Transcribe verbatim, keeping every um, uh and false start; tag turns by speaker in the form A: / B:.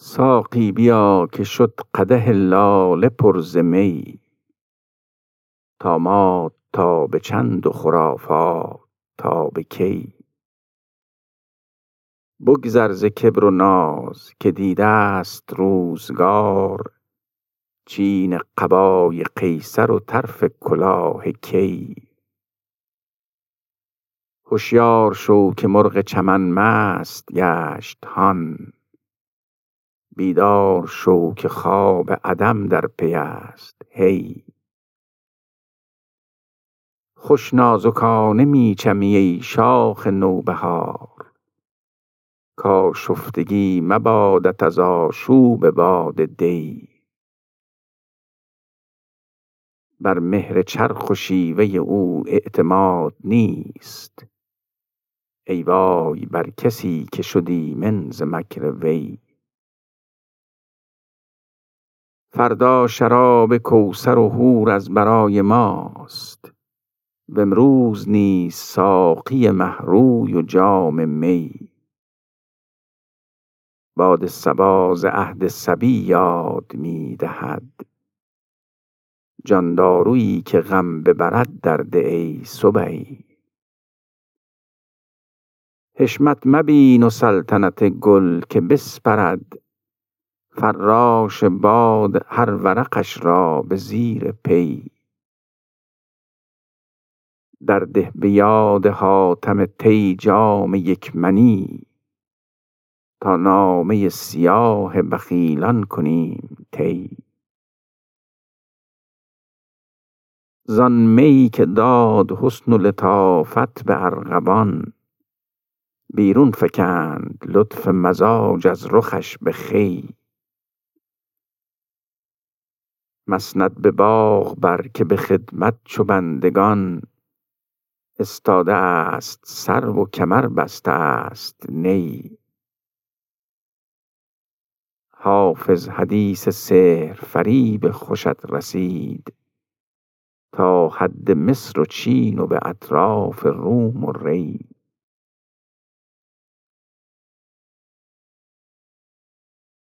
A: ساقی بیا که شد قدح لاله پر ز می، طامات تا به چند و خرافات تا به کی. بگذر ز کبر و ناز که دیده است روزگار، چین قبای قیصر و طرف کلاه کی. هوشیار شو که مرغ چمن مست گشت هان، بیدار شو که خواب عدم در پی است هی. خوش نازکانه می چمی ای شاخ نوبهار، کآشفتگی مبادت از آشوب باد دی. بر مهر چرخ و شیوه او اعتماد نیست، ای وای بر کسی که شد ایمن ز مکر وی. فردا شراب کوثر و حور از برای ماست، وامروز نیز ساقی مه روی و جام می. باد صبا ز عهد صبی یاد می دهد، جاندارویی که غم ببرد در ده ای صبی. حشمت مبین و سلطنت گل که بسپرد، فراش باد هر ورقش را به زیر پی. در ده به یاد حاتم طی جام یک منی، تا نامه سیاه بخیلان کنیم طی. زان می که داد حسن و لطافت به ارغوان، بیرون فکند لطف مزاج از رخش به خوی. مسند به باغ بر که به خدمت چو بندگان، استاده است سرو و کمر بسته است نی. حافظ حدیث سحر فریب خوشت رسید، تا حد مصر و چین و به اطراف روم و ری.